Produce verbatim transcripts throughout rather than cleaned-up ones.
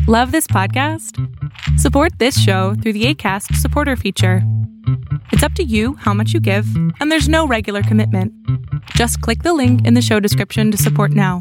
Love this podcast? Support this show through the Acast supporter feature. It's up to you how much you give, and there's no regular commitment. Just click the link in the show description to support now.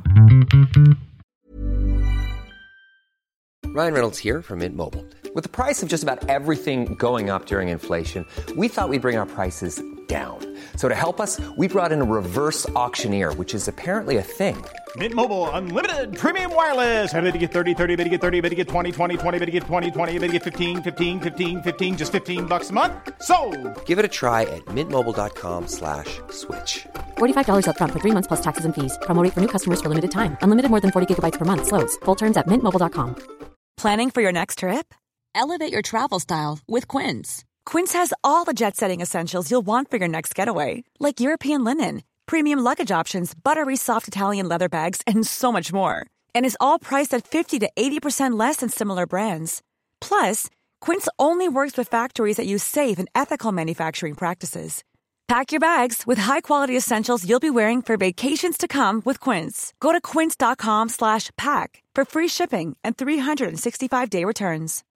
Ryan Reynolds here from Mint Mobile. With the price of just about everything going up during inflation, we thought we'd bring our prices down. So to help us, we brought in a reverse auctioneer, which is apparently a thing. Mint Mobile Unlimited Premium Wireless. How to get thirty, thirty, how to get thirty, how to get twenty, twenty, twenty, how to get twenty, twenty, how to get fifteen, fifteen, fifteen, fifteen, just fifteen bucks a month? Sold! Give it a try at mintmobile.com slash switch. forty-five dollars up front for three months plus taxes and fees. Promo rate for new customers for limited time. Unlimited more than forty gigabytes per month. Slows full terms at mint mobile dot com. Planning for your next trip? Elevate your travel style with Quince. Quince has all the jet-setting essentials you'll want for your next getaway, like European linen, premium luggage options, buttery soft Italian leather bags, and so much more. And is all priced at fifty to eighty percent less than similar brands. Plus, Quince only works with factories that use safe and ethical manufacturing practices. Pack your bags with high-quality essentials you'll be wearing for vacations to come with Quince. Go to quince.com slash pack for free shipping and three sixty-five day returns.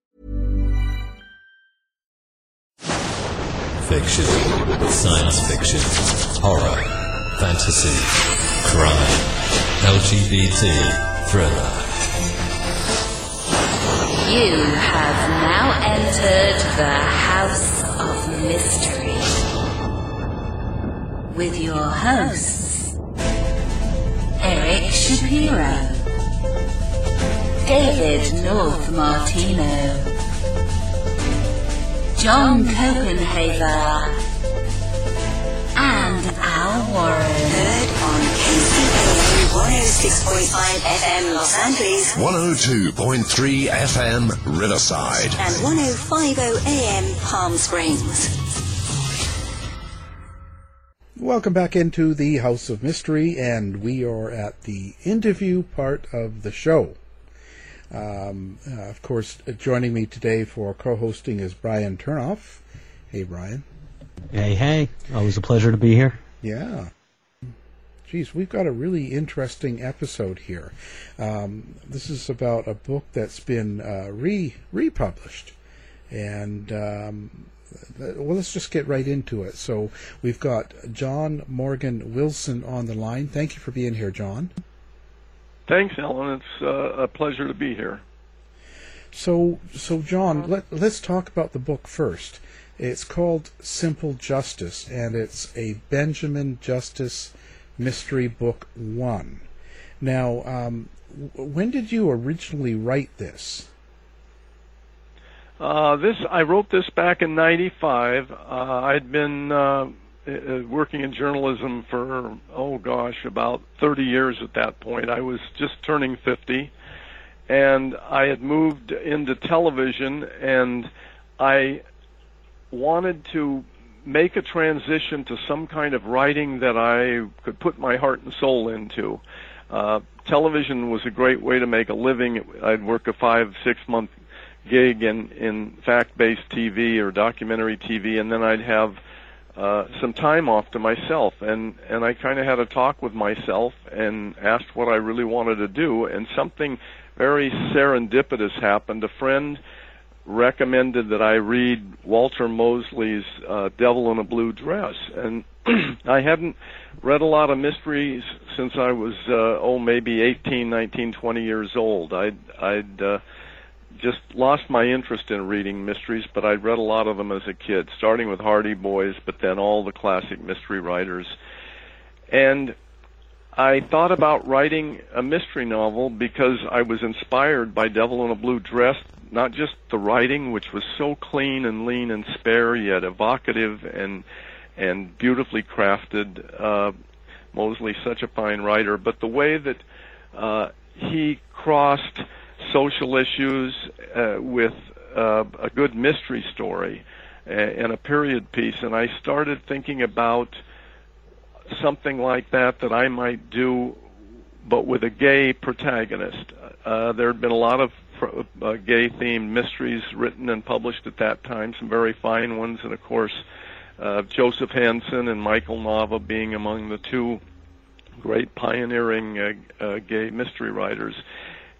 Fiction, science fiction, horror, fantasy, crime, L G B T, thriller. You have now entered the House of Mystery with your hosts, Eric Shapiro, David North Martino, John Copenhaver, and Al Warren. Heard on K C K one oh six point five F M Los Angeles, one oh two point three F M Riverside, and ten fifty A M Palm Springs. Welcome back into the House of Mystery, and we are at the interview part of the show. Um, uh, of course, uh, joining me today for co-hosting is Brian Turnoff. Hey, Brian. Hey, hey. Always a pleasure to be here. Yeah. Geez, we've got a really interesting episode here. Um, this is about a book that's been uh, re republished, and um, well, let's just get right into it. So we've got John Morgan Wilson on the line. Thank you for being here, John. Thanks, Ellen. It's uh, a pleasure to be here. So, so John, let, let's talk about the book first. It's called Simple Justice, and it's a Benjamin Justice Mystery Book One. Now, um, when did you originally write this? Uh, this I wrote this back in ninety-five. Uh, I'd been uh, working in journalism for, oh gosh, about thirty years at that point. I was just turning fifty, and I had moved into television, and I wanted to make a transition to some kind of writing that I could put my heart and soul into. Uh, television was a great way to make a living. I'd work a five, six-month gig in, in fact-based T V or documentary T V, and then I'd have uh, some time off to myself. And, and I kind of had a talk with myself and asked what I really wanted to do, and something very serendipitous happened. A friend recommended that I read Walter Mosley's uh, Devil in a Blue Dress, and I hadn't read a lot of mysteries since I was, uh, oh, maybe eighteen, nineteen, twenty years old. I'd, I'd uh, just lost my interest in reading mysteries, but I'd read a lot of them as a kid, starting with Hardy Boys, but then all the classic mystery writers. And I thought about writing a mystery novel because I was inspired by Devil in a Blue Dress, not just the writing, which was so clean and lean and spare, yet evocative and and beautifully crafted. Uh, Mosley, such a fine writer, but the way that uh, he crossed social issues uh, with uh, a good mystery story and a period piece, and I started thinking about something like that that I might do, but with a gay protagonist. Uh, there had been a lot of uh, gay-themed mysteries written and published at that time, some very fine ones, and of course uh, Joseph Hansen and Michael Nava being among the two great pioneering uh, uh, gay mystery writers.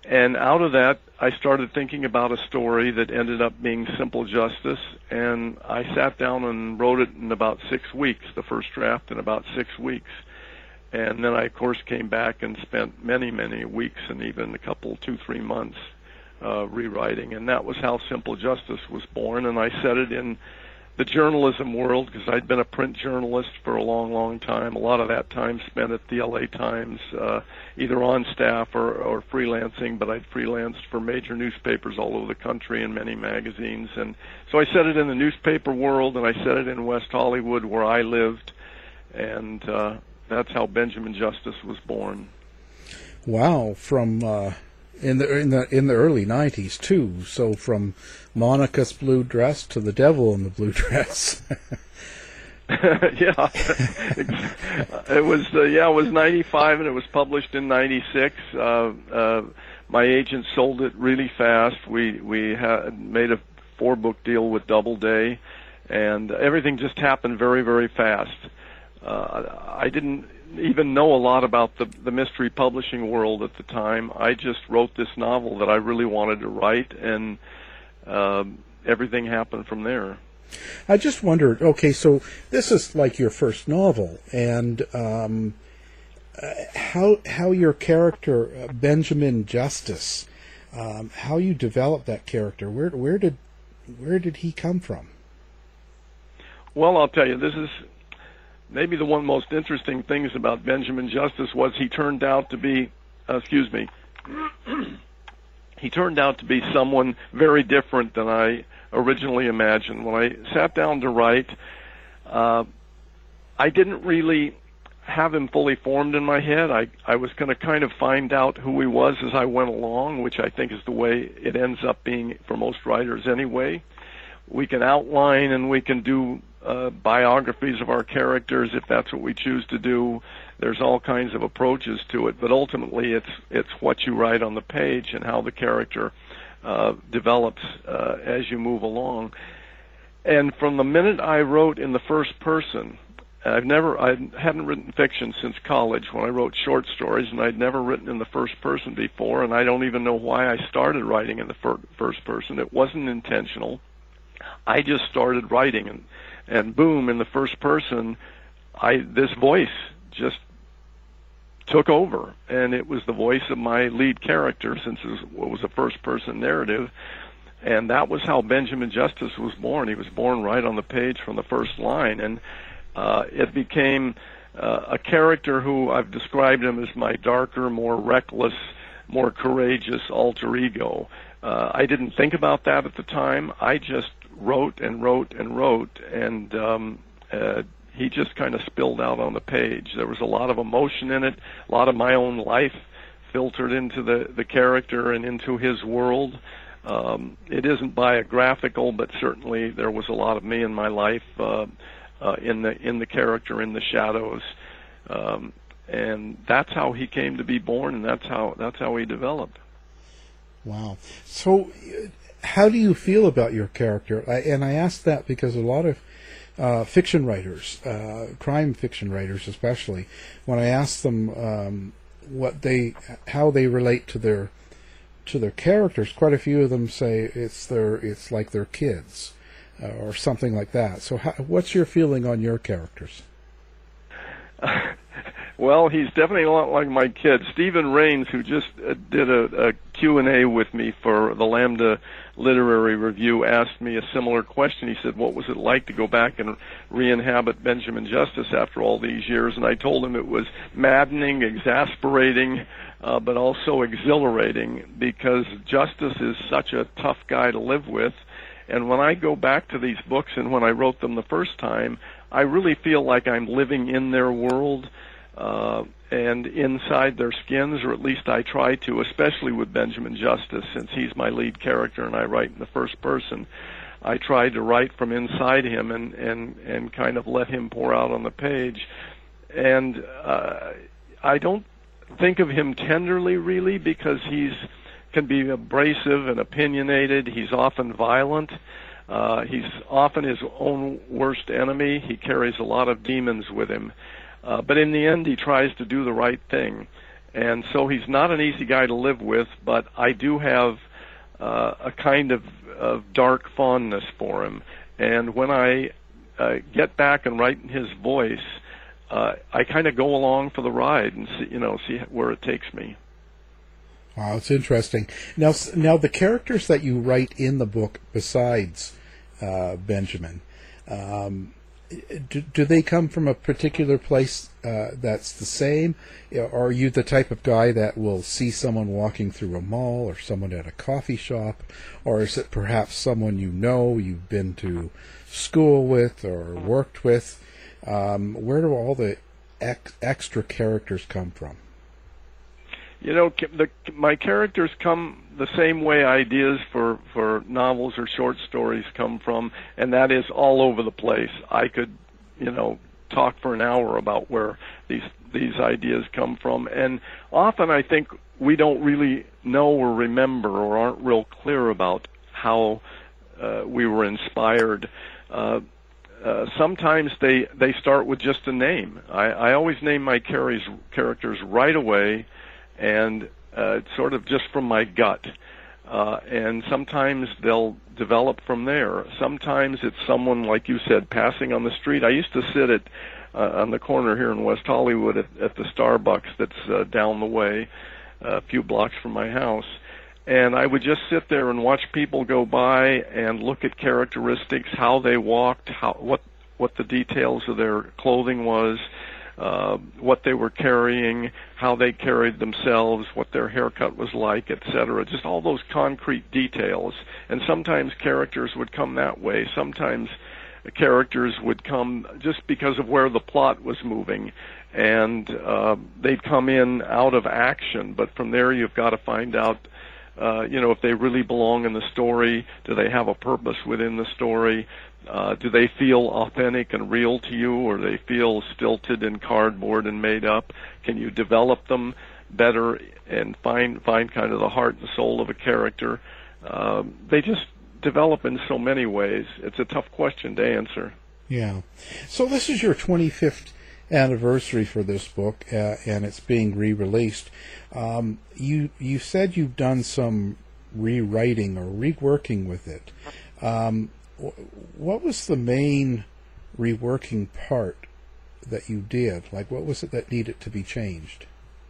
and out of that, I started thinking about a story that ended up being Simple Justice, and I sat down and wrote it in about six weeks, the first draft in about six weeks. And then I, of course, came back and spent many, many weeks and even a couple, two, three months uh, rewriting. And that was how Simple Justice was born. And I set it in the journalism world because I'd been a print journalist for a long, long time. A lot of that time spent at the L A Times, uh, either on staff or, or freelancing, but I'd freelanced for major newspapers all over the country and many magazines. And so I set it in the newspaper world, and I set it in West Hollywood where I lived. And uh, that's how Benjamin Justice was born. Wow, from uh, in the in the in the early nineties too. So from Monica's blue dress to the devil in the blue dress. Yeah, it was uh, yeah it was ninety-five and it was published in ninety-six. Uh, uh, my agent sold it really fast. We we had made a four book deal with Doubleday, and everything just happened very very fast. Uh, I didn't even know a lot about the, the mystery publishing world at the time. I just wrote this novel that I really wanted to write, and um, everything happened from there. I just wondered, okay, so this is like your first novel, and um, uh, how how your character, uh, Benjamin Justice, um, how you developed that character, where where did where did he come from? Well, I'll tell you, this is maybe the one most interesting things about Benjamin Justice was he turned out to be, uh, excuse me, he turned out to be someone very different than I originally imagined. When I sat down to write, uh, I didn't really have him fully formed in my head. I, I was going to kind of find out who he was as I went along, which I think is the way it ends up being for most writers anyway. We can outline and we can do Uh, biographies of our characters if that's what we choose to do. There's all kinds of approaches to it, but ultimately it's it's what you write on the page and how the character uh, develops uh, as you move along. And from the minute I wrote in the first person, I've never I hadn't written fiction since college when I wrote short stories, and I'd never written in the first person before, and I don't even know why I started writing in the fir- first person. It wasn't intentional. I just started writing, and And boom, in the first person, I this voice just took over, and it was the voice of my lead character since it was, it was a first-person narrative, and that was how Benjamin Justice was born. He was born right on the page from the first line, and uh, it became uh, a character who I've described him as my darker, more reckless, more courageous alter ego. Uh, I didn't think about that at the time. I just wrote and wrote and wrote, and um, uh, he just kind of spilled out on the page. There was a lot of emotion in it, a lot of my own life filtered into the, the character and into his world. Um, it isn't biographical, but certainly there was a lot of me in my life uh, uh, in the in the character, in the shadows, um, and that's how he came to be born, and that's how that's how he developed. Wow. So how do you feel about your character? I, and I ask that because a lot of uh, fiction writers, uh, crime fiction writers especially, when I ask them um, what they, how they relate to their to their characters, quite a few of them say it's their, it's like their kids uh, or something like that. So how, what's your feeling on your characters? Well, he's definitely a lot like my kid. Stephen Rains, who just uh, did a, a Q and A with me for the Lambda Literary Review, asked me a similar question. He said, what was it like to go back and re-inhabit Benjamin Justice after all these years? And I told him it was maddening, exasperating, uh, but also exhilarating, because Justice is such a tough guy to live with. And when I go back to these books and when I wrote them the first time, I really feel like I'm living in their world. Uh, and inside their skins, or at least I try to, especially with Benjamin Justice, since he's my lead character and I write in the first person. I try to write from inside him and, and, and kind of let him pour out on the page. And uh, I don't think of him tenderly, really, because he's can be abrasive and opinionated. He's often violent. Uh, he's often his own worst enemy. He carries a lot of demons with him. Uh, but in the end, he tries to do the right thing. And so he's not an easy guy to live with, but I do have uh, a kind of, of dark fondness for him. And when I uh, get back and write in his voice, uh, I kind of go along for the ride and see, you know, see where it takes me. Wow, it's interesting. Now, now the characters that you write in the book, besides uh, Benjamin, um, do, do they come from a particular place uh, that's the same? Or are you the type of guy that will see someone walking through a mall or someone at a coffee shop? Or is it perhaps someone you know, you've been to school with or worked with? Um, where do all the ex- extra characters come from? You know, the, my characters come the same way ideas for, for novels or short stories come from, and that is all over the place. I could, you know, talk for an hour about where these these ideas come from, and often I think we don't really know or remember or aren't real clear about how uh, we were inspired. Uh, uh, sometimes they, they start with just a name. I, I always name my characters right away, and uh, it's sort of just from my gut. Uh, and sometimes they'll develop from there. Sometimes it's someone, like you said, passing on the street. I used to sit at uh, on the corner here in West Hollywood at, at the Starbucks that's uh, down the way, uh, a few blocks from my house. And I would just sit there and watch people go by and look at characteristics, how they walked, how what what the details of their clothing was, Uh, what they were carrying, how they carried themselves, what their haircut was like, et cetera. Just all those concrete details. And sometimes characters would come that way. Sometimes characters would come just because of where the plot was moving. And uh, they'd come in out of action. But from there you've got to find out, uh, you know, if they really belong in the story. Do they have a purpose within the story? Uh, do they feel authentic and real to you, or do they feel stilted and cardboard and made up? Can you develop them better and find find kind of the heart and soul of a character? Uh, they just develop in so many ways. It's a tough question to answer. Yeah. So this is your twenty-fifth anniversary for this book, uh, and it's being re-released. Um, you you said you've done some rewriting or reworking with it. Um, What was the main reworking part that you did? Like, what was it that needed to be changed?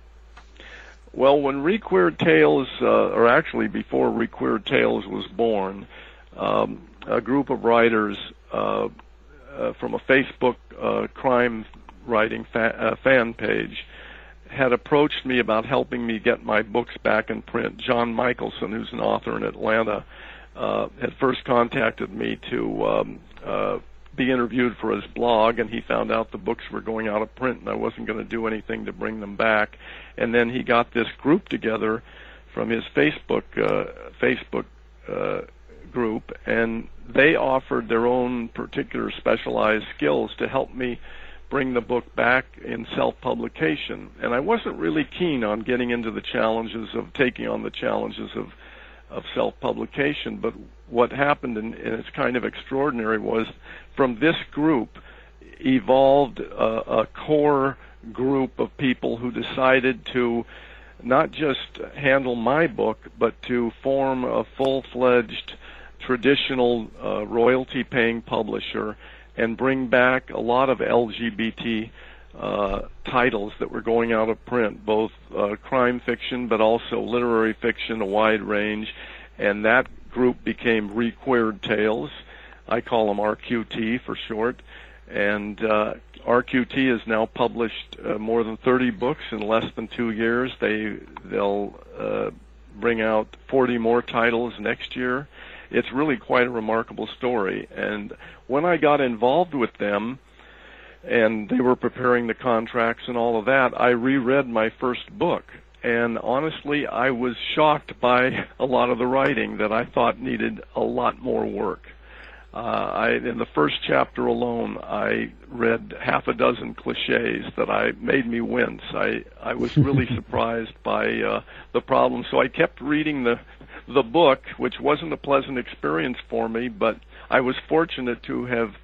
Well, when Requeered Tales, uh, or actually before Requeered Tales was born, um, a group of writers uh, uh, from a Facebook uh, crime writing fa- uh, fan page had approached me about helping me get my books back in print. John Michelson, who's an author in Atlanta, Uh, had first contacted me to um, uh, be interviewed for his blog, and he found out the books were going out of print and I wasn't going to do anything to bring them back. And then he got this group together from his Facebook uh, Facebook uh, group, and they offered their own particular specialized skills to help me bring the book back in self-publication. And I wasn't really keen on getting into the challenges of taking on the challenges of of self-publication, but what happened, and, and it's kind of extraordinary, was from this group evolved a, a core group of people who decided to not just handle my book, but to form a full-fledged traditional uh, royalty-paying publisher and bring back a lot of L G B T Uh, titles that were going out of print, both uh, crime fiction but also literary fiction, a wide range, and that group became Requeered Tales. I call them R Q T for short, and uh, R Q T has now published uh, more than thirty books in less than two years. They, they'll uh, bring out forty more titles next year. It's really quite a remarkable story, and when I got involved with them, and they were preparing the contracts and all of that, I reread my first book. And honestly, I was shocked by a lot of the writing that I thought needed a lot more work. Uh, I, in the first chapter alone, I read half a dozen cliches that I made me wince. I, I was really surprised by uh, the problem. So I kept reading the, the book, which wasn't a pleasant experience for me, but I was fortunate to have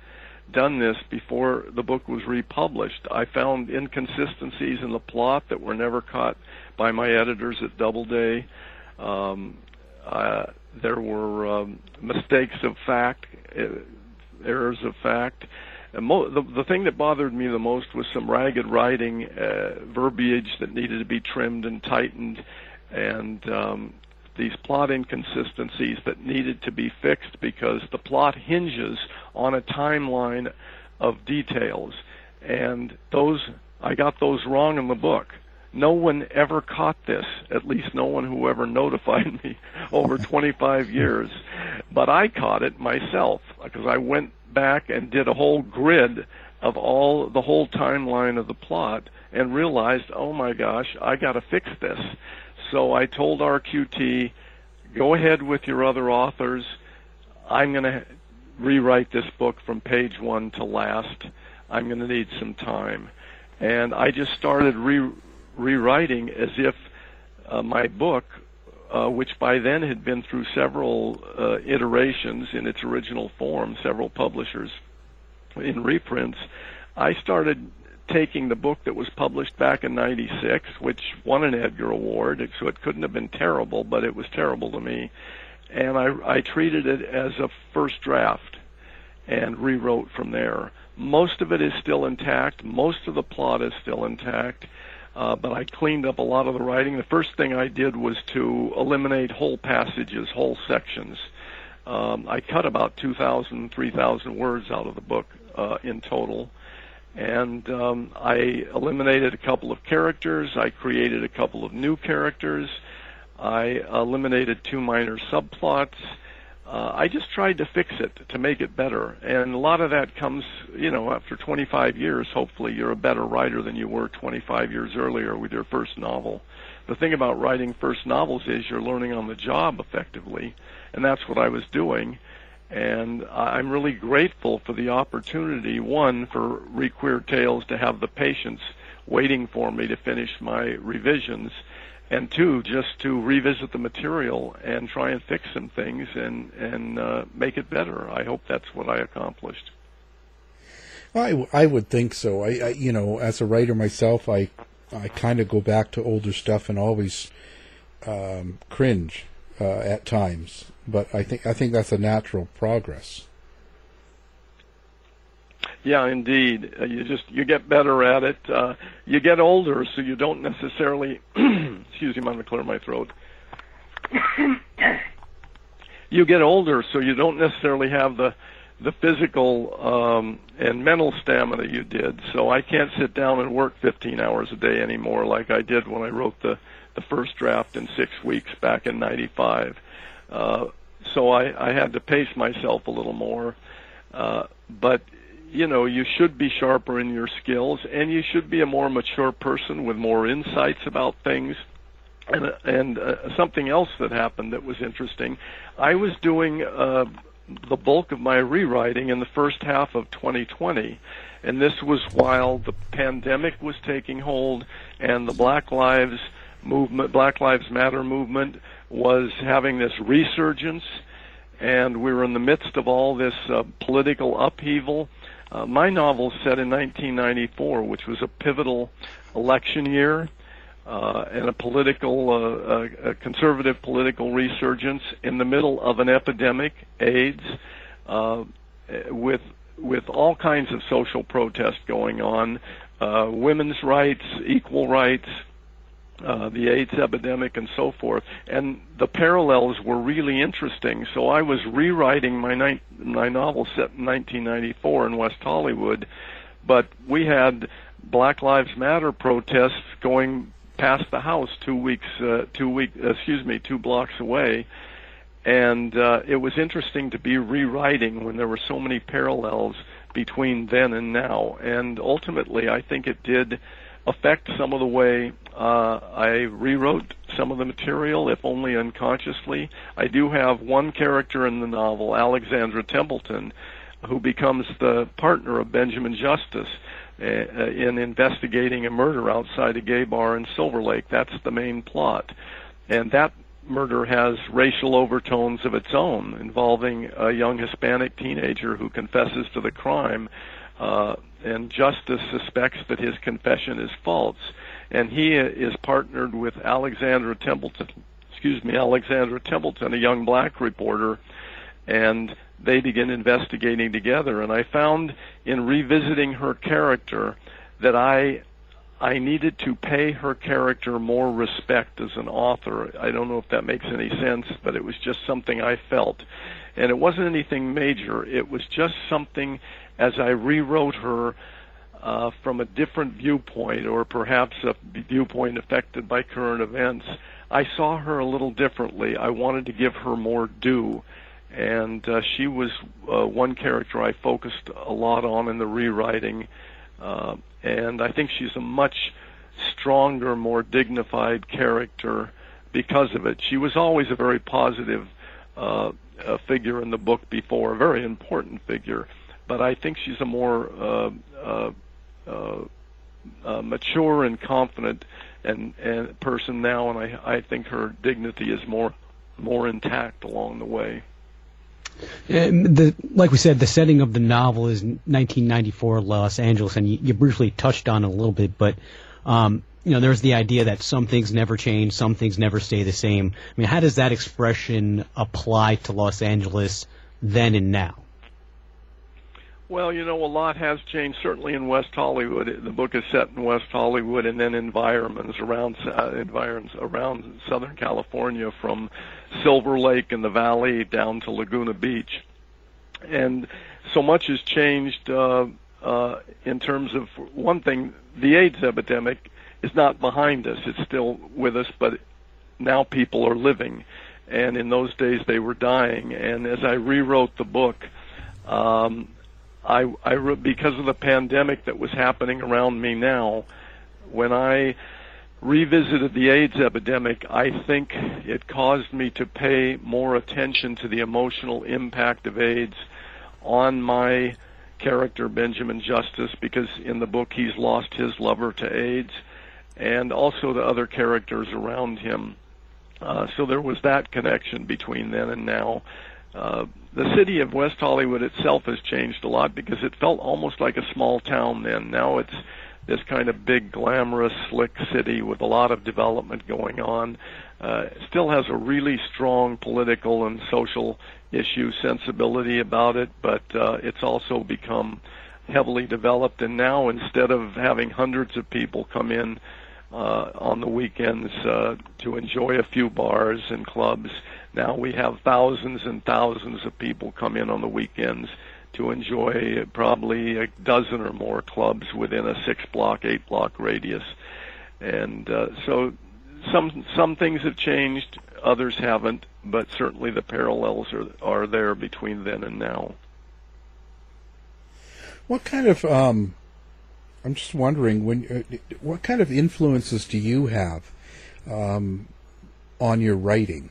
done this before the book was republished. I found inconsistencies in the plot that were never caught by my editors at Doubleday. Um, uh, there were um, mistakes of fact, uh, errors of fact. And mo- the, the thing that bothered me the most was some ragged writing, uh, verbiage that needed to be trimmed and tightened, and um, these plot inconsistencies that needed to be fixed because the plot hinges on a timeline of details. And those, I got those wrong in the book. No one ever caught this, at least no one who ever notified me over twenty-five years. But I caught it myself because I went back and did a whole grid of all the whole timeline of the plot and realized, oh my gosh, I got to fix this. So I told R Q T, go ahead with your other authors. I'm going to rewrite this book from page one to last. I'm going to need some time. And I just started re- rewriting as if uh, my book, uh, which by then had been through several uh, iterations in its original form, several publishers in reprints, I started taking the book that was published back in ninety-six, which won an Edgar Award, so it couldn't have been terrible, but it was terrible to me, and I, I treated it as a first draft and rewrote from there. Most of it is still intact. Most of the plot is still intact, uh, but I cleaned up a lot of the writing. The first thing I did was to eliminate whole passages, whole sections. Um, I cut about two thousand, three thousand words out of the book uh, in total. And um, I eliminated a couple of characters. I created a couple of new characters. I eliminated two minor subplots. Uh, I just tried to fix it, to make it better. And a lot of that comes, you know, after twenty-five years, hopefully you're a better writer than you were twenty-five years earlier with your first novel. The thing about writing first novels is you're learning on the job effectively, and that's what I was doing. And I'm really grateful for the opportunity, one, for Requeer Tales to have the patience waiting for me to finish my revisions, and two, just to revisit the material and try and fix some things and, and uh, make it better. I hope that's what I accomplished. I, I would think so. I, I you know, as a writer myself, I I kind of go back to older stuff and always um, cringe uh, at times. But I think I think that's a natural progress. Yeah, indeed. Uh, you just you get better at it. Uh, you get older, so you don't necessarily. excuse me, I'm going to clear my throat. You get older, so you don't necessarily have the the physical um, and mental stamina you did. So I can't sit down and work fifteen hours a day anymore like I did when I wrote the the first draft in six weeks back in ninety-five. Uh, so I, I had to pace myself a little more. Uh, but, you know, you should be sharper in your skills, and you should be a more mature person with more insights about things. And, and uh, something else that happened that was interesting, I was doing uh, the bulk of my rewriting in the first half of twenty twenty, and this was while the pandemic was taking hold and the Black Lives movement, Black Lives Matter movement was having this resurgence, and we were in the midst of all this uh, political upheaval. Uh, my novel set in nineteen ninety-four, which was a pivotal election year, uh, and a political, uh, a conservative political resurgence in the middle of an epidemic, AIDS, uh, with with all kinds of social protests going on, uh, women's rights, equal rights, Uh, the AIDS epidemic, and so forth. And the parallels were really interesting. So I was rewriting my ni- my novel set in nineteen ninety-four in West Hollywood, but we had Black Lives Matter protests going past the house two weeks, uh, two week, uh, excuse me, two blocks away. And uh, it was interesting to be rewriting when there were so many parallels between then and now. And ultimately, I think it did affect some of the way uh, I rewrote some of the material, if only unconsciously. I do have one character in the novel, Alexandra Templeton, who becomes the partner of Benjamin Justice uh, in investigating a murder outside a gay bar in Silver Lake. That's the main plot. And that murder has racial overtones of its own, involving a young Hispanic teenager who confesses to the crime, uh, and Justice suspects that his confession is false. And he is partnered with Alexandra Templeton, excuse me, Alexandra Templeton, a young black reporter, and they begin investigating together. And I found in revisiting her character that I I needed to pay her character more respect as an author. I don't know if that makes any sense, but it was just something I felt. And it wasn't anything major. It was just something, as I rewrote her uh, from a different viewpoint, or perhaps a viewpoint affected by current events, I saw her a little differently. I wanted to give her more due. And uh, she was uh, one character I focused a lot on in the rewriting. Uh, and I think she's a much stronger, more dignified character because of it. She was always a very positive uh, uh, figure in the book before, a very important figure. But I think she's a more uh, uh, uh, uh, mature and confident and, and person now, and I, I think her dignity is more more intact along the way. And the, like we said, the setting of the novel is nineteen ninety-four Los Angeles, and you, you briefly touched on it a little bit, but um, you know, there's the idea that some things never change, some things never stay the same. I mean, how does that expression apply to Los Angeles then and now? Well, you know, a lot has changed, certainly in West Hollywood. The book is set in West Hollywood, and then environments around uh, environs around Southern California, from Silver Lake in the Valley down to Laguna Beach. And so much has changed uh, uh, in terms of, one thing, the AIDS epidemic is not behind us. It's still with us, but now people are living. And in those days, they were dying. And as I rewrote the book, um, I, I, because of the pandemic that was happening around me now, when I revisited the AIDS epidemic, I think it caused me to pay more attention to the emotional impact of AIDS on my character, Benjamin Justice, because in the book he's lost his lover to AIDS, and also the other characters around him. Uh, so there was that connection between then and now. Uh, the city of West Hollywood itself has changed a lot because it felt almost like a small town then. Now it's this kind of big, glamorous, slick city with a lot of development going on. Uh, it still has a really strong political and social issue sensibility about it, but uh, it's also become heavily developed. And now, instead of having hundreds of people come in uh, on the weekends uh, to enjoy a few bars and clubs, now we have thousands and thousands of people come in on the weekends to enjoy probably a dozen or more clubs within a six-block, eight-block radius. And uh, so some some things have changed, others haven't, but certainly the parallels are are there between then and now. What kind of, um, I'm just wondering, when uh, what kind of influences do you have um, on your writing?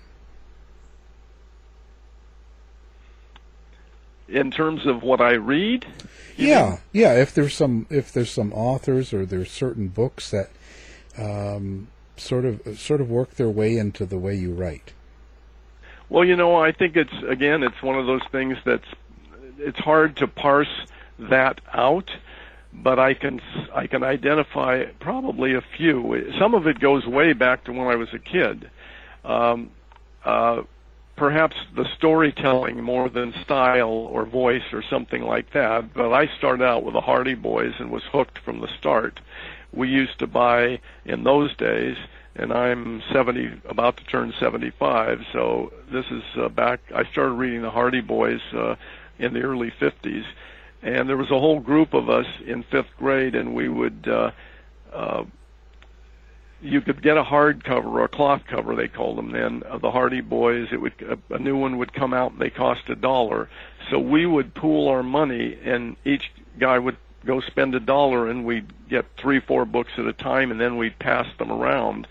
In terms of what I read? Yeah, mean? yeah. If there's some, if there's some authors or there's certain books that um, sort of sort of work their way into the way you write. Well, you know, I think it's again, it's one of those things that's it's hard to parse that out, but I can I can identify probably a few. Some of it goes way back to when I was a kid. Um, uh, Perhaps the storytelling more than style or voice or something like that. But I started out with the Hardy Boys and was hooked from the start. We used to buy in those days, and I'm seventy, about to turn seventy-five. So this is uh, back. I started reading the Hardy Boys uh, in the early fifties, and there was a whole group of us in fifth grade, and we would. Uh, uh, You could get a hardcover or a cloth cover, they called them then, of the Hardy Boys. It would a new one would come out, and they cost a dollar. So we would pool our money, and each guy would go spend a dollar, and we'd get three, four books at a time, and then we'd pass them around.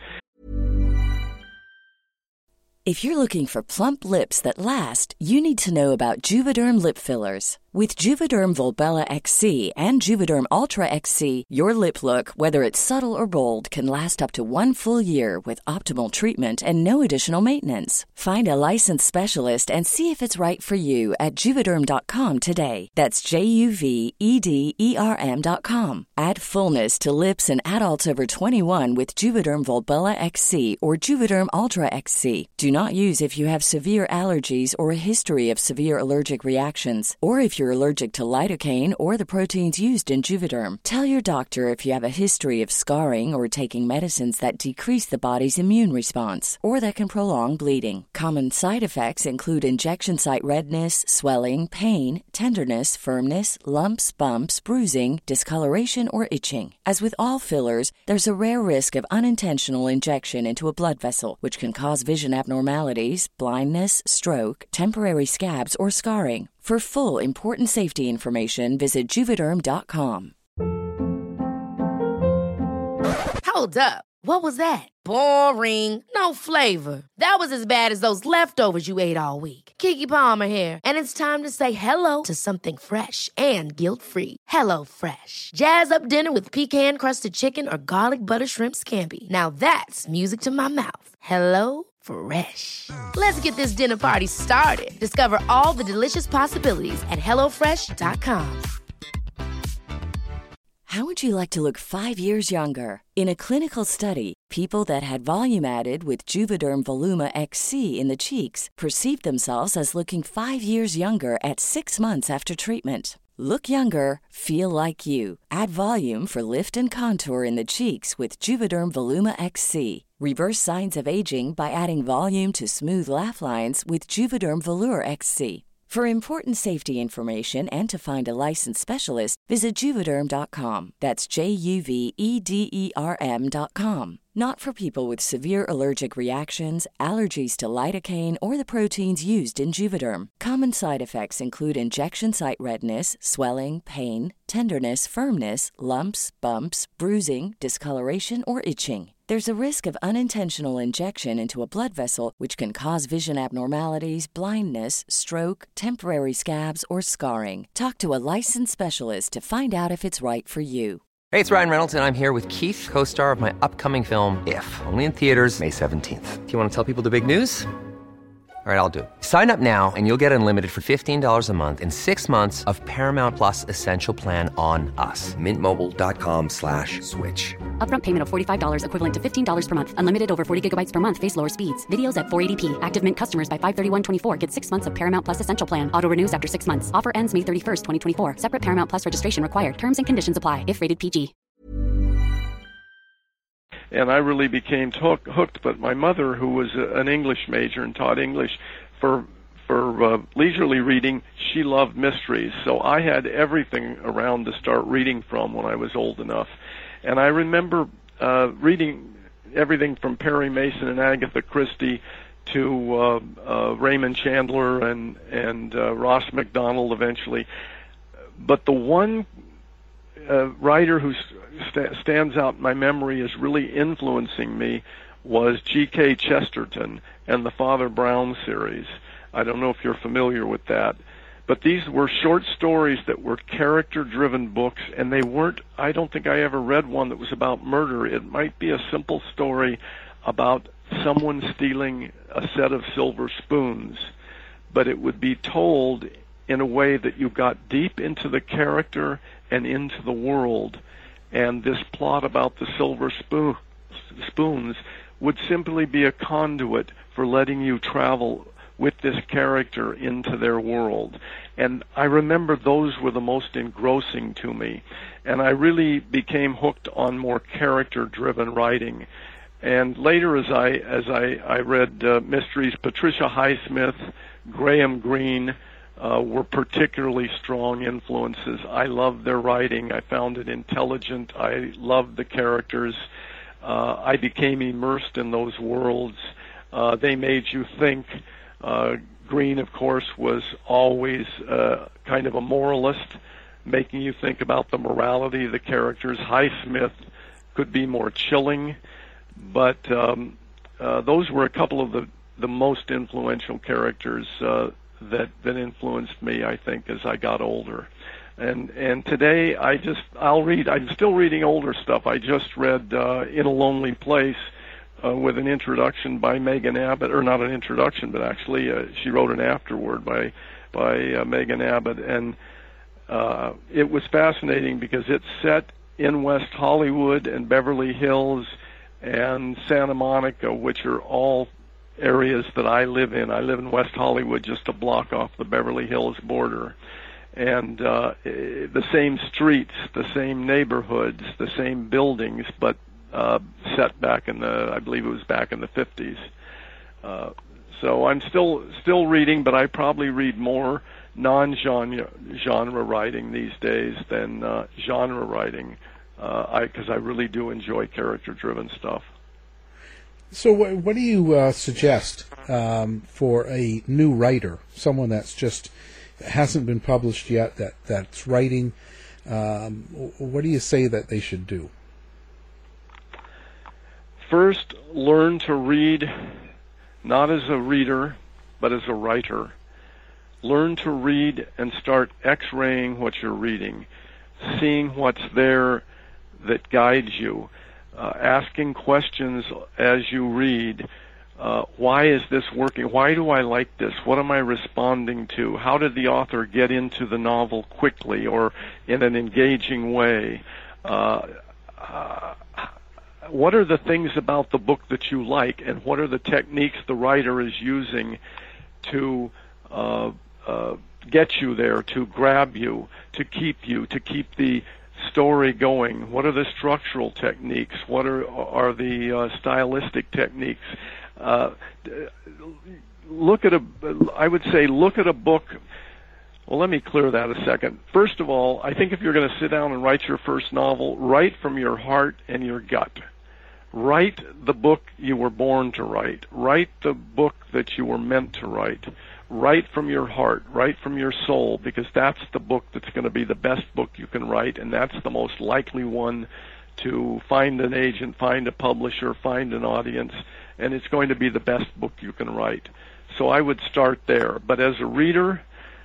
If you're looking for plump lips that last, you need to know about Juvederm lip fillers. With Juvederm Volbella X C and Juvederm Ultra X C, your lip look, whether it's subtle or bold, can last up to one full year with optimal treatment and no additional maintenance. Find a licensed specialist and see if it's right for you at Juvederm dot com today. That's J U V E D E R M dot com. Add fullness to lips in adults over twenty-one with Juvederm Volbella X C or Juvederm Ultra X C. Do not use if you have severe allergies or a history of severe allergic reactions, or if you're allergic to lidocaine or the proteins used in Juvederm. Tell your doctor if you have a history of scarring or taking medicines that decrease the body's immune response or that can prolong bleeding. Common side effects include injection site redness, swelling, pain, tenderness, firmness, lumps, bumps, bruising, discoloration, or itching. As with all fillers, there's a rare risk of unintentional injection into a blood vessel, which can cause vision abnormalities, blindness, stroke, temporary scabs, or scarring. For full important safety information, visit Juvederm dot com. Hold up. What was that? Boring. No flavor. That was as bad as those leftovers you ate all week. Keke Palmer here, and it's time to say hello to something fresh and guilt-free. Hello Fresh. Jazz up dinner with pecan-crusted chicken or garlic butter shrimp scampi. Now that's music to my mouth. Hello Fresh. Let's get this dinner party started. Discover all the delicious possibilities at hello fresh dot com. How would you like to look five years younger? In a clinical study, people that had volume added with Juvederm Voluma X C in the cheeks perceived themselves as looking five years younger at six months after treatment. Look younger, feel like you. Add volume for lift and contour in the cheeks with Juvederm Voluma X C. Reverse signs of aging by adding volume to smooth laugh lines with Juvederm Volure X C. For important safety information and to find a licensed specialist, visit Juvederm dot com. That's J U V E D E R M dot com. Not for people with severe allergic reactions, allergies to lidocaine, or the proteins used in Juvederm. Common side effects include injection site redness, swelling, pain, tenderness, firmness, lumps, bumps, bruising, discoloration, or itching. There's a risk of unintentional injection into a blood vessel, which can cause vision abnormalities, blindness, stroke, temporary scabs, or scarring. Talk to a licensed specialist to find out if it's right for you. Hey, it's Ryan Reynolds, and I'm here with Keith, co-star of my upcoming film, If, only in theaters May seventeenth. Do you want to tell people the big news? All right, I'll do it. Sign up now and you'll get unlimited for fifteen dollars a month and six months of Paramount Plus Essential Plan on us. Mint Mobile dot com slash switch. Upfront payment of forty-five dollars equivalent to fifteen dollars per month. Unlimited over forty gigabytes per month. Face lower speeds. Videos at four eighty p. Active Mint customers by five thirty-one twenty-four get six months of Paramount Plus Essential Plan. Auto renews after six months. Offer ends May thirty-first, twenty twenty-four. Separate Paramount Plus registration required. Terms and conditions apply if rated P G. And I really became hook, hooked, but my mother, who was a, an English major and taught English, for for uh, leisurely reading, she loved mysteries. So I had everything around to start reading from when I was old enough. And I remember uh, reading everything from Perry Mason and Agatha Christie to uh, uh, Raymond Chandler and, and uh, Ross MacDonald eventually. But the one uh, writer who st- stands out in my memory as really influencing me was G K Chesterton and the Father Brown series. I don't know if you're familiar with that. But these were short stories that were character-driven books, and they weren't, I don't think I ever read one that was about murder. It might be a simple story about someone stealing a set of silver spoons, but it would be told in a way that you got deep into the character and into the world. And this plot about the silver spoon, spoons would simply be a conduit for letting you travel with this character into their world. And I remember those were the most engrossing to me. And I really became hooked on more character-driven writing. And later, as I as I, I read uh, mysteries, Patricia Highsmith, Graham Greene uh, were particularly strong influences. I loved their writing. I found it intelligent. I loved the characters. Uh, I became immersed in those worlds. Uh, they made you think. Uh, Greene, of course, was always uh, kind of a moralist, making you think about the morality of the characters. Highsmith could be more chilling, but um, uh, those were a couple of the, the most influential characters uh, that that influenced me, I think, as I got older. And and today I just I'll read. I'm still reading older stuff. I just read uh, In a Lonely Place uh, with an introduction by Megan Abbott, or not an introduction, but actually uh, she wrote an afterword by by uh, Megan Abbott, and uh, it was fascinating because it's set in West Hollywood and Beverly Hills and Santa Monica, which are all areas that I live in. I live in West Hollywood, just a block off the Beverly Hills border. And uh, the same streets, the same neighborhoods, the same buildings, but uh, set back in the, I believe it was back in the fifties. Uh, so I'm still still reading, but I probably read more non-genre genre writing these days than uh, genre writing, uh, I because I really do enjoy character-driven stuff. So what, what do you uh, suggest um, for a new writer, someone that's just hasn't been published yet, that that's writing? Um, what do you say that they should do? First, learn to read, not as a reader, but as a writer. Learn to read and start x-raying what you're reading, seeing what's there that guides you, uh, asking questions as you read. Uh, why is this working? Why do I like this? What am I responding to? How did the author get into the novel quickly or in an engaging way? Uh, uh, what are the things about the book that you like, and what are the techniques the writer is using to uh, uh, get you there, to grab you, to keep you, to keep the story going? What are the structural techniques? What are, are the uh, stylistic techniques? Uh, look at a, I would say, look at a book. Well, let me clear that a second. First of all, I think if you're going to sit down and write your first novel, write from your heart and your gut. Write the book you were born to write. Write the book that you were meant to write. Write from your heart. Write from your soul, because that's the book that's going to be the best book you can write, and that's the most likely one to find an agent, find a publisher, find an audience, and it's going to be the best book you can write. So I would start there. But as a reader,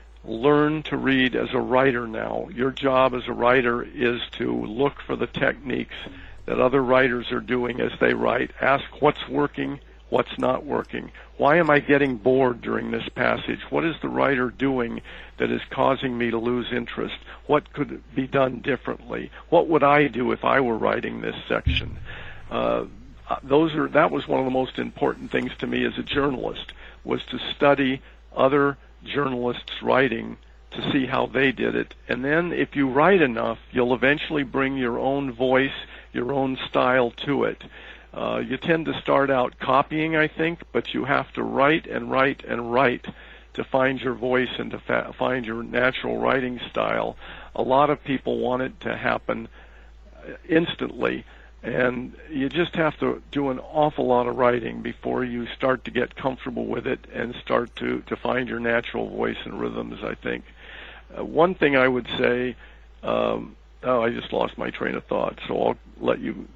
learn to read as a writer now. Your job as a writer is to look for the techniques that other writers are doing as they write. Ask what's working, what's not working. Why am I getting bored during this passage? What is the writer doing that is causing me to lose interest? What could be done differently? What would I do if I were writing this section? Uh, those are that was one of the most important things to me as a journalist, was to study other journalists' writing to see how they did it. And then if you write enough, you'll eventually bring your own voice, your own style to it. Uh, you tend to start out copying, I think, but you have to write and write and write to find your voice and to fa- find your natural writing style. A lot of people want it to happen instantly, and you just have to do an awful lot of writing before you start to get comfortable with it and start to, to find your natural voice and rhythms, I think. Uh, one thing I would say, um, oh, I just lost my train of thought, so I'll let you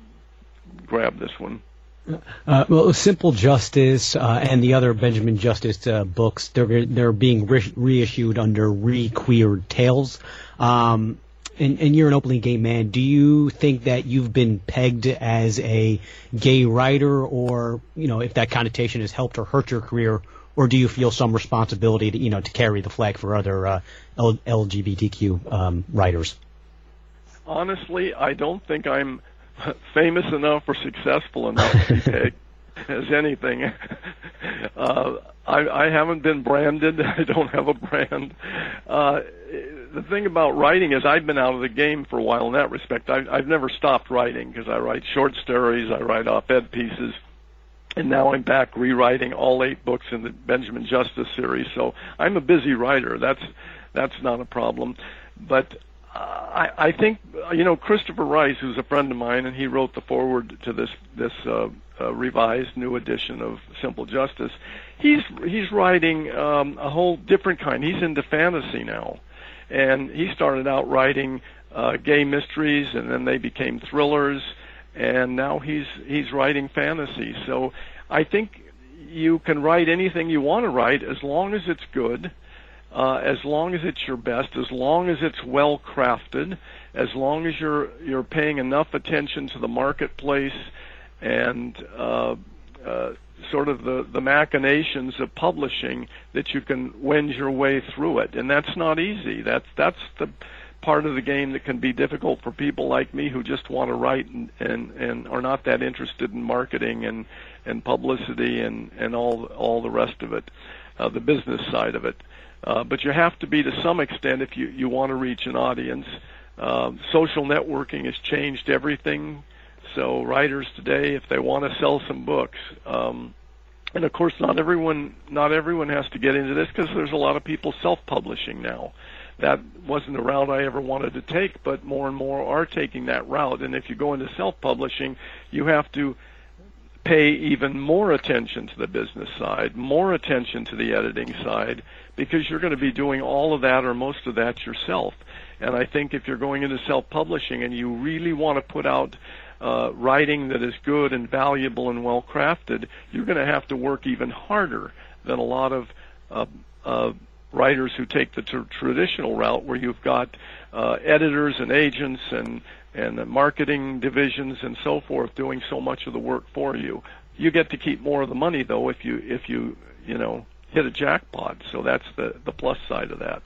grab this one. Uh, well, Simple Justice uh, and the other Benjamin Justice uh, books, they're they're being re- reissued under Re-Queered Tales. Um, and, and you're an openly gay man. Do you think that you've been pegged as a gay writer, or, you know, if that connotation has helped or hurt your career, or do you feel some responsibility to, you know, to carry the flag for other uh, L- LGBTQ um, writers? Honestly, I don't think I'm famous enough or successful enough to be pegged as anything. uh, I, I haven't been branded. I don't have a brand. Uh, the thing about writing is I've been out of the game for a while in that respect. I, I've never stopped writing, because I write short stories, I write op-ed pieces, and now I'm back rewriting all eight books in the Benjamin Justice series. So I'm a busy writer. That's that's not a problem. But uh, I, I think, you know, Christopher Rice, who's a friend of mine, and he wrote the foreword to this this uh, uh, revised new edition of Simple Justice. He's he's writing um, a whole different kind. He's into fantasy now, and he started out writing uh, gay mysteries, and then they became thrillers, and now he's he's writing fantasy. So I think you can write anything you want to write as long as it's good, uh, as long as it's your best, as long as it's well crafted, as long as you're you're paying enough attention to the marketplace and uh, uh, sort of the, the machinations of publishing, that you can wend your way through it. And that's not easy. That's that's the part of the game that can be difficult for people like me who just want to write and, and, and are not that interested in marketing and, and publicity and, and all all the rest of it, uh, the business side of it. Uh, but you have to be to some extent if you, you want to reach an audience. Uh, social networking has changed everything. So writers today, if they want to sell some books, um, and of course not everyone not everyone has to get into this because there's a lot of people self-publishing now. That wasn't a route I ever wanted to take, but more and more are taking that route. And if you go into self-publishing, you have to pay even more attention to the business side, more attention to the editing side, because you're going to be doing all of that or most of that yourself. And I think if you're going into self-publishing and you really want to put out uh, writing that is good and valuable and well-crafted, you're going to have to work even harder than a lot of uh, uh, writers who take the tr- traditional route, where you've got uh, editors and agents and and the marketing divisions and so forth doing so much of the work for you. You get to keep more of the money, though, if you if you you know hit a jackpot. So that's the the plus side of that.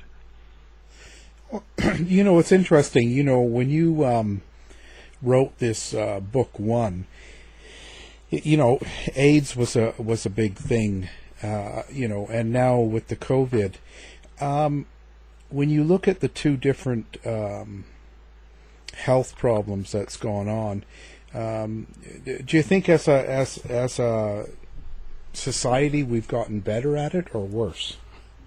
Well, you know, it's interesting. You know, when you um, wrote this uh, book one, you know, AIDS was a was a big thing. Uh, you know, and now with the COVID, um, when you look at the two different um, health problems that's gone on, um, do you think as a as as a society we've gotten better at it or worse?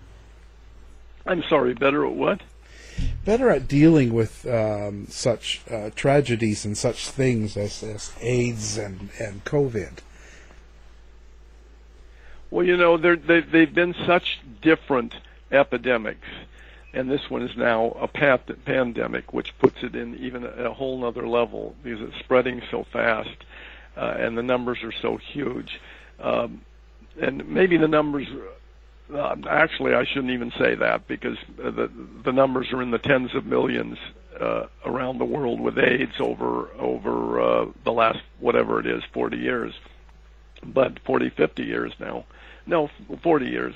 I'm sorry, better at what? Better at dealing with um, such uh, tragedies and such things as, as AIDS and, and COVID. Well, you know, they, they've been such different epidemics, and this one is now a pat- pandemic, which puts it in even a, a whole other level because it's spreading so fast, uh, and the numbers are so huge. Um, and maybe the numbers, uh, actually I shouldn't even say that, because the, the numbers are in the tens of millions uh, around the world with AIDS over, over uh, the last, whatever it is, forty years. But forty, fifty years now. No, forty years.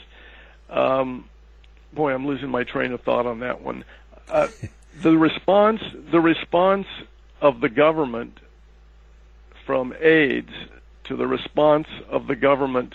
Um, boy, I'm losing my train of thought on that one. Uh, the response, the response of the government from AIDS to the response of the government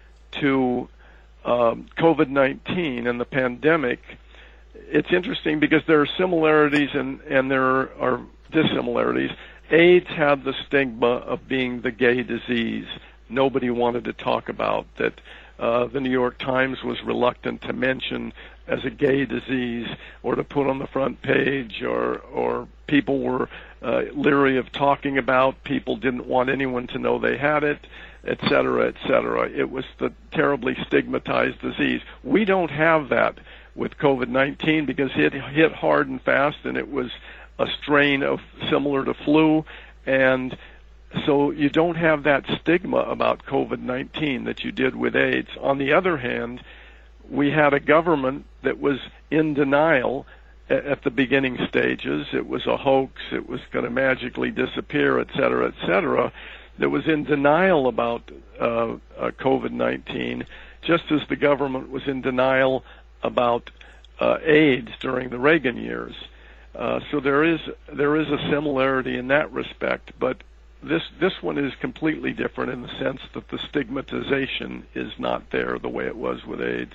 to um, COVID nineteen and the pandemic, it's interesting because there are similarities and, and there are dissimilarities. AIDS had the stigma of being the gay disease. Nobody wanted to talk about that. Uh, the New York Times was reluctant to mention as a gay disease or to put on the front page, or or people were uh, leery of talking about. People didn't want anyone to know they had it, et cetera, et cetera. It was the terribly stigmatized disease. We don't have that with COVID nineteen because it hit hard and fast, and it was a strain of similar to flu, and so you don't have that stigma about COVID nineteen that you did with AIDS. On the other hand, we had a government that was in denial at the beginning stages. It was a hoax. It was going to magically disappear, et cetera, et cetera. That was in denial about uh, uh, COVID nineteen, just as the government was in denial about uh, AIDS during the Reagan years. Uh, so there is there is a similarity in that respect, but This this one is completely different in the sense that the stigmatization is not there the way it was with AIDS.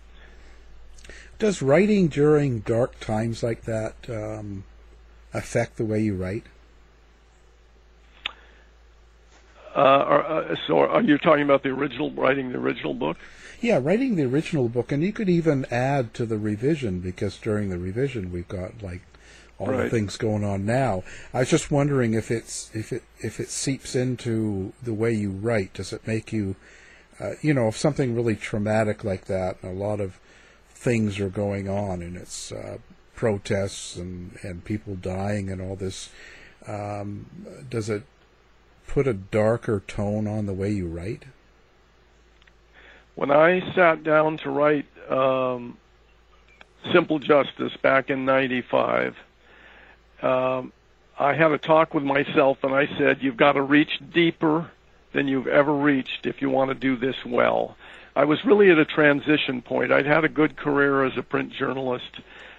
Does writing during dark times like that um, affect the way you write? Uh, are, uh, so are you talking about the original, writing the original book? Yeah, writing the original book, and you could even add to the revision, because during the revision we've got like all right. the things going on now. I was just wondering if it's if it if it seeps into the way you write. Does it make you, uh, you know, if something really traumatic like that, and a lot of things are going on, and it's uh, protests and and people dying and all this, um, does it put a darker tone on the way you write? when I sat down to write um, Simple Justice back in ninety-five, um, I had a talk with myself, and I said, you've got to reach deeper than you've ever reached if you want to do this well. I was really at a transition point. I'd had a good career as a print journalist.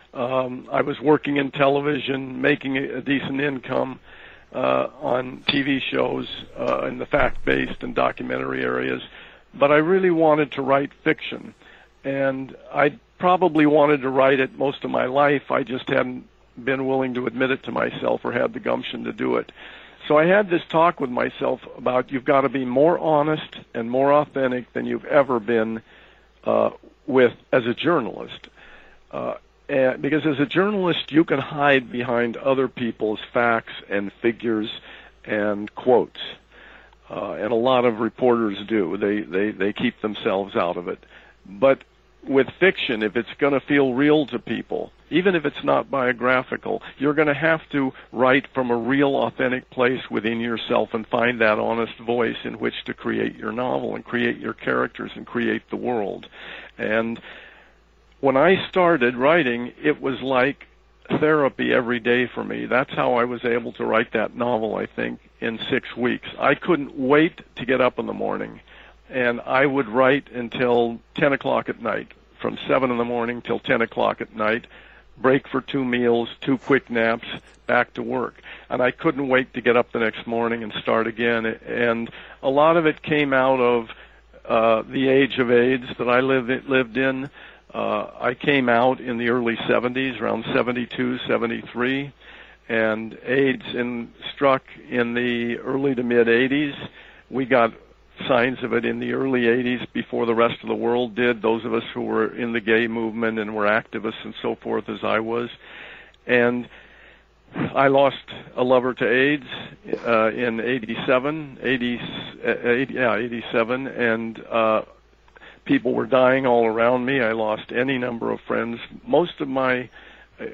Um, I was working in television, making a decent income uh, on T V shows uh, in the fact-based and documentary areas. But I really wanted to write fiction. And I probably wanted to write it most of my life. I just hadn't been willing to admit it to myself or had the gumption to do it. So I had this talk with myself about you've got to be more honest and more authentic than you've ever been uh, with as a journalist. Uh, and because as a journalist, you can hide behind other people's facts and figures and quotes. Uh, and a lot of reporters do. They, they, they keep themselves out of it. But with fiction, if it's going to feel real to people, even if it's not biographical, you're going to have to write from a real, authentic place within yourself and find that honest voice in which to create your novel and create your characters and create the world. And when I started writing, it was like therapy every day for me. That's how I was able to write that novel, I think, in six weeks. I couldn't wait to get up in the morning. And I would write until ten o'clock at night, from seven in the morning till ten o'clock at night, break for two meals, two quick naps, back to work. And I couldn't wait to get up the next morning and start again. And a lot of it came out of uh, the age of AIDS that I lived, lived in. Uh, I came out in the early seventies, around seventy-two, seventy-three, and AIDS in, struck in the early to mid-eighties. We got signs of it in the early eighties before the rest of the world did, those of us who were in the gay movement and were activists and so forth as I was. And I lost a lover to AIDS uh, in eighty-seven, eighty, eighty, yeah, eighty-seven, and uh, people were dying all around me. I lost any number of friends. Most of my uh,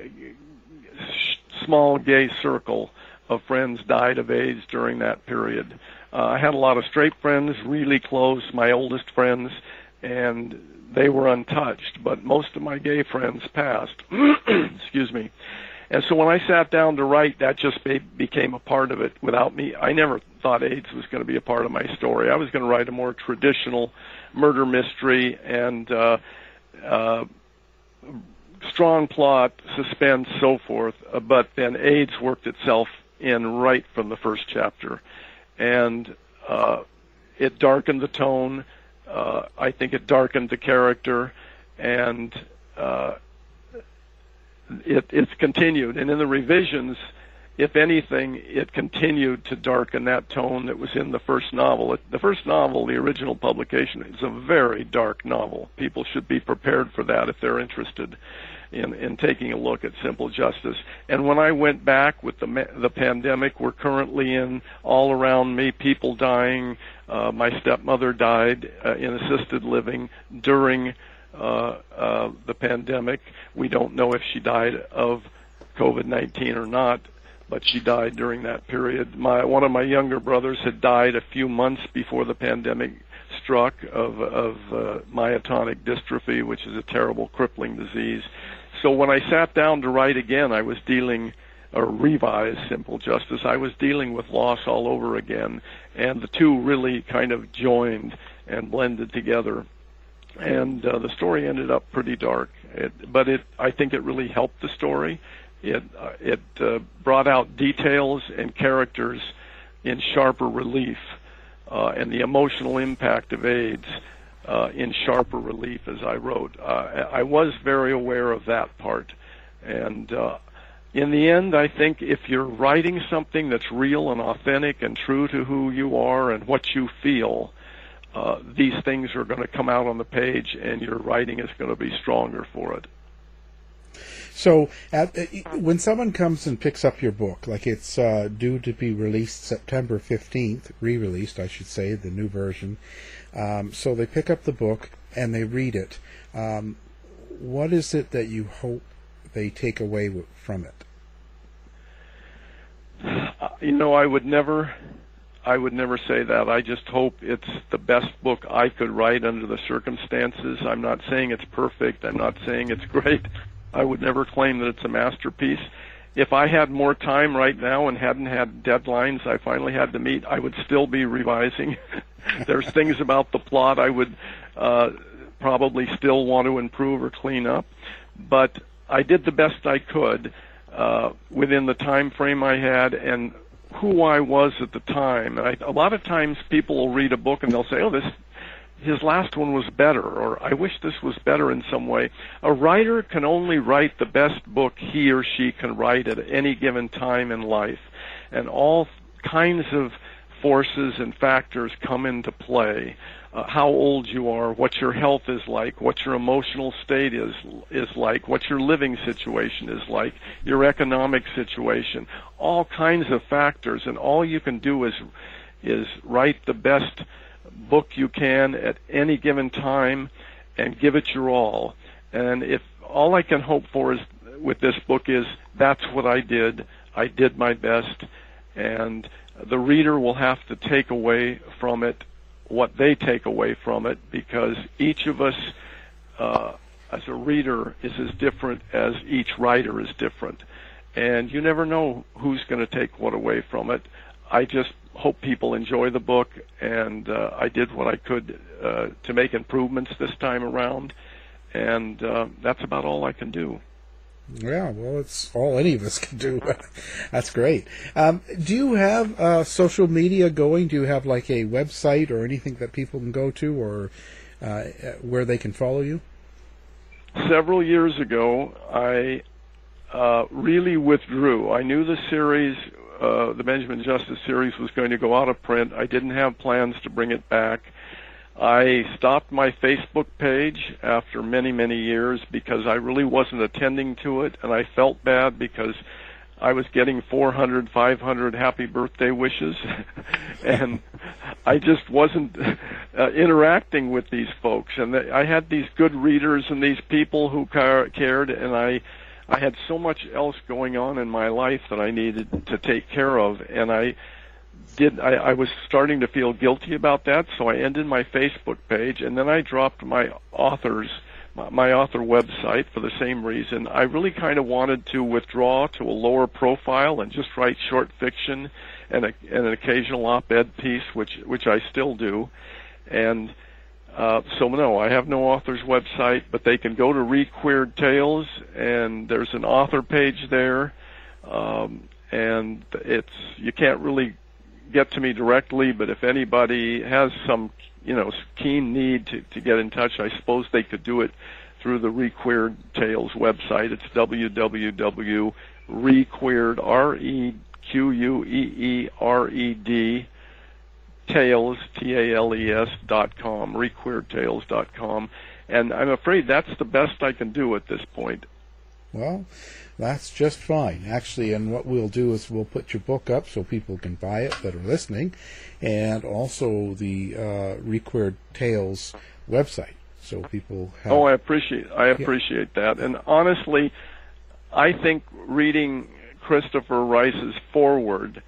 small gay circle of friends died of AIDS during that period. Uh, I had a lot of straight friends, really close, my oldest friends, and they were untouched, but most of my gay friends passed. Excuse me. And so when I sat down to write, that just be- became a part of it. Without me, I never thought AIDS was going to be a part of my story. I was going to write a more traditional murder mystery and uh, uh, strong plot, suspense, so forth, uh, but then AIDS worked itself in right from the first chapter. And uh, it darkened the tone. Uh, I think it darkened the character, and uh, it, it's continued. And in the revisions, if anything, it continued to darken that tone that was in the first novel. It, the first novel, the original publication, is a very dark novel. People should be prepared for that if they're interested in, in taking a look at Simple Justice. And when I went back with the the pandemic we're currently in all around me, people dying, uh, my stepmother died uh, in assisted living during uh, uh, the pandemic. We don't know if she died of COVID nineteen or not, but she died during that period. My one of my younger brothers had died a few months before the pandemic struck of, of uh, myotonic dystrophy, which is a terrible crippling disease. So when I sat down to write again, I was dealing, or revise Simple Justice, I was dealing with loss all over again, and the two really kind of joined and blended together. And uh, the story ended up pretty dark, it, but it I think it really helped the story. It uh, it uh, brought out details and characters in sharper relief, uh, and the emotional impact of AIDS uh, in sharper relief as I wrote. Uh, I was very aware of that part, and uh, in the end, I think if you're writing something that's real and authentic and true to who you are and what you feel, uh, these things are going to come out on the page, and your writing is going to be stronger for it. So at, when someone comes and picks up your book, like it's uh, due to be released September fifteenth, re-released, I should say, the new version, um, so they pick up the book and they read it. Um, what is it that you hope they take away w- from it? Uh, you know, I would never... I would never say that. I just hope it's the best book I could write under the circumstances. I'm not saying it's perfect. I'm not saying it's great. I would never claim that it's a masterpiece. If I had more time right now and hadn't had deadlines I finally had to meet, I would still be revising. There's things about the plot I would uh, probably still want to improve or clean up. But I did the best I could uh, within the time frame I had and who I was at the time. And I, a lot of times people will read a book and they'll say, oh, this his last one was better, or I wish this was better in some way. A writer can only write the best book he or she can write at any given time in life. And all kinds of forces and factors come into play. Uh, how old you are, what your health is like, what your emotional state is is like, what your living situation is like, your economic situation, all kinds of factors, and all you can do is is write the best book you can at any given time and give it your all. And if all I can hope for is with this book is that's what I did. I did my best, and the reader will have to take away from it what they take away from it, because each of us uh, as a reader is as different as each writer is different. And you never know who's going to take what away from it. I just hope people enjoy the book, and uh, I did what I could uh, to make improvements this time around, and uh, that's about all I can do. Yeah, well, it's all any of us can do. That's great. Um, do you have uh, social media going? Do you have like a website or anything that people can go to, or uh, where they can follow you? Several years ago, I uh, really withdrew. I knew the series, uh, the Benjamin Justice series, was going to go out of print. I didn't have plans to bring it back. I stopped my Facebook page after many, many years because I really wasn't attending to it, and I felt bad because I was getting four hundred, five hundred happy birthday wishes, and I just wasn't uh, interacting with these folks. And I had these good readers and these people who car- cared, and I, I had so much else going on in my life that I needed to take care of, and I Did I, I was starting to feel guilty about that, so I ended my Facebook page, and then I dropped my authors, my, my author website for the same reason. I really kind of wanted to withdraw to a lower profile and just write short fiction and, a, and an occasional op-ed piece, which which I still do. And uh, so no, I have no author's website, but they can go to Requeered Tales, and there's an author page there, um, and it's you can't really get to me directly, but if anybody has some, you know, keen need to, to get in touch, I suppose they could do it through the Requeered Tales website. It's w w w dot requeered, R E Q U E E R E D, Tales, T A L E S, dot com, requeered tales dot com. And I'm afraid that's the best I can do at this point. Well, that's just fine, actually, and what we'll do is we'll put your book up so people can buy it that are listening, and also the uh, Requeered Tales website, so people have... Oh, I appreciate I appreciate yeah. that, and honestly, I think reading Christopher Rice's foreword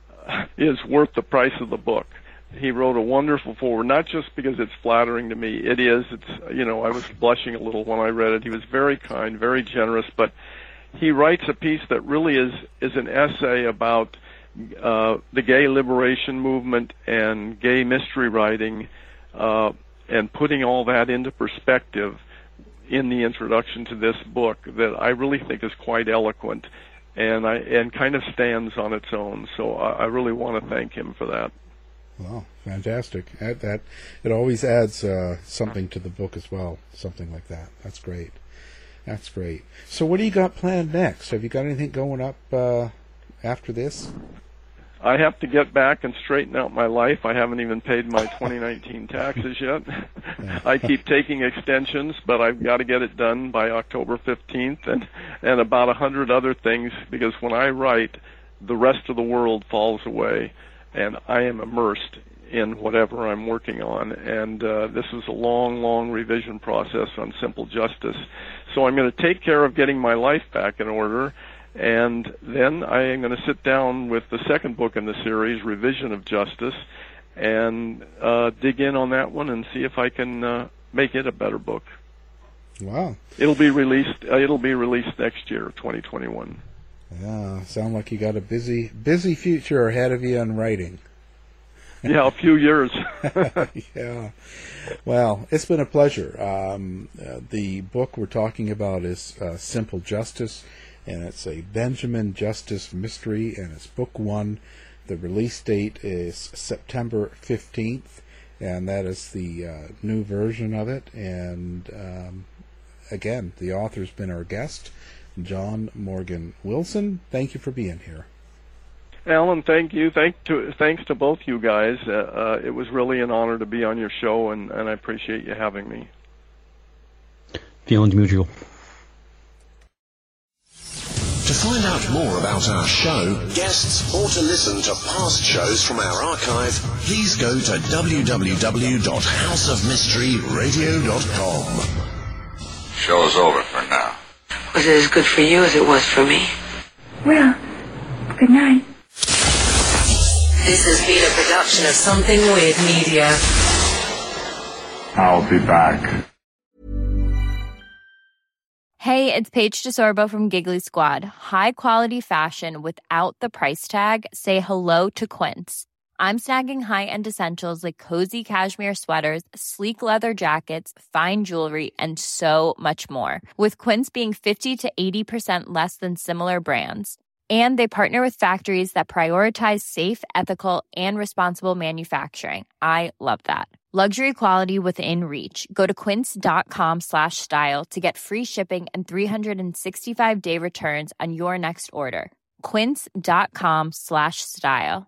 is worth the price of the book. He wrote a wonderful foreword, not just because it's flattering to me. It is. It's, you know, I was blushing a little when I read it. He was very kind, very generous, but he writes a piece that really is is an essay about uh, the gay liberation movement and gay mystery writing, uh, and putting all that into perspective in the introduction to this book that I really think is quite eloquent, and I and kind of stands on its own. So I, I really want to thank him for that. Wow, fantastic. That, that it always adds uh, something to the book as well, something like that. That's great. That's great. So what do you got planned next? Have you got anything going up uh, after this? I have to get back and straighten out my life. I haven't even paid my twenty nineteen taxes yet. I keep taking extensions, but I've got to get it done by October fifteenth, and, and about a hundred other things, because when I write, the rest of the world falls away, and I am immersed in whatever I'm working on. And uh, this is a long, long revision process on Simple Justice. So I'm going to take care of getting my life back in order, And then I am going to sit down with the second book in the series, Revision of Justice, and uh, dig in on that one and see if I can uh, make it a better book. Wow! It'll be released. Uh, it'll be released next year, twenty twenty-one. Yeah, sound like you got a busy, busy future ahead of you in writing. Yeah, a few years. Yeah. Well, it's been a pleasure. Um, uh, the book we're talking about is uh, Simple Justice, and it's a Benjamin Justice mystery, and it's book one. The release date is September fifteenth, and that is the uh, new version of it. And um, again, the author's been our guest, John Morgan Wilson. Thank you for being here. Alan, thank you. Thank to, thanks to both you guys. Uh, uh, it was really an honor to be on your show, and, and I appreciate you having me. Feelings mutual. To find out more about our show, guests, or to listen to past shows from our archive, please go to w w w dot house of mystery radio dot com. Show's over for now. Was it as good for you as it was for me? Well, good night. This has been a production of Something Weird Media. I'll be back. Hey, it's Paige DeSorbo from Giggly Squad. High quality fashion without the price tag. Say hello to Quince. I'm snagging high-end essentials like cozy cashmere sweaters, sleek leather jackets, fine jewelry, and so much more. With Quince being fifty to eighty percent less than similar brands. And they partner with factories that prioritize safe, ethical, and responsible manufacturing. I love that. Luxury quality within reach. Go to quince.com slash style to get free shipping and three sixty-five day returns on your next order. Quince.com slash style.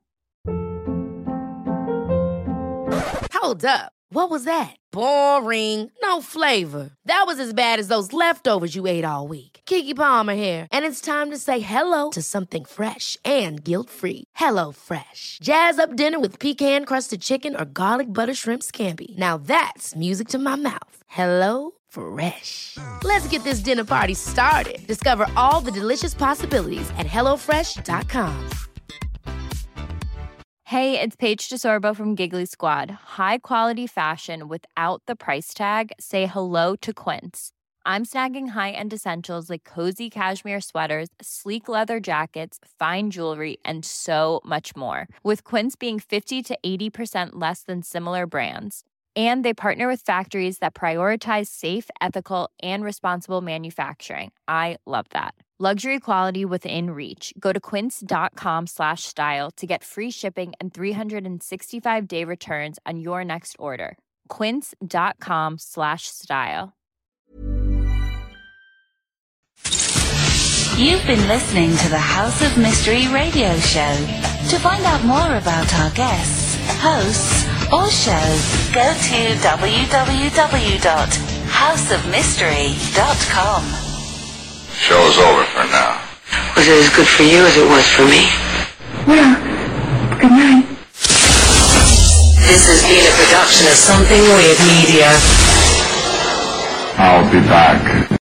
Hold up. What was that? Boring. No flavor. That was as bad as those leftovers you ate all week. Keke Palmer here, and it's time to say hello to something fresh and guilt-free. Hello Fresh. Jazz up dinner with pecan-crusted chicken or garlic butter shrimp scampi. Now that's music to my mouth. Hello Fresh. Let's get this dinner party started. Discover all the delicious possibilities at hello fresh dot com. Hey, it's Paige DeSorbo from Giggly Squad. High quality fashion without the price tag. Say hello to Quince. I'm snagging high-end essentials like cozy cashmere sweaters, sleek leather jackets, fine jewelry, and so much more. With Quince being fifty to eighty percent less than similar brands. And they partner with factories that prioritize safe, ethical, and responsible manufacturing. I love that. Luxury quality within reach. Go to quince.com slash style to get free shipping and three sixty-five day returns on your next order. Quince.com slash style. You've been listening to the House of Mystery radio show. To find out more about our guests, hosts, or shows, go to w w w dot house of mystery dot com. Show's over for now. Was it as good for you as it was for me? Well, good night. This has been a production of Something Weird Media. I'll be back.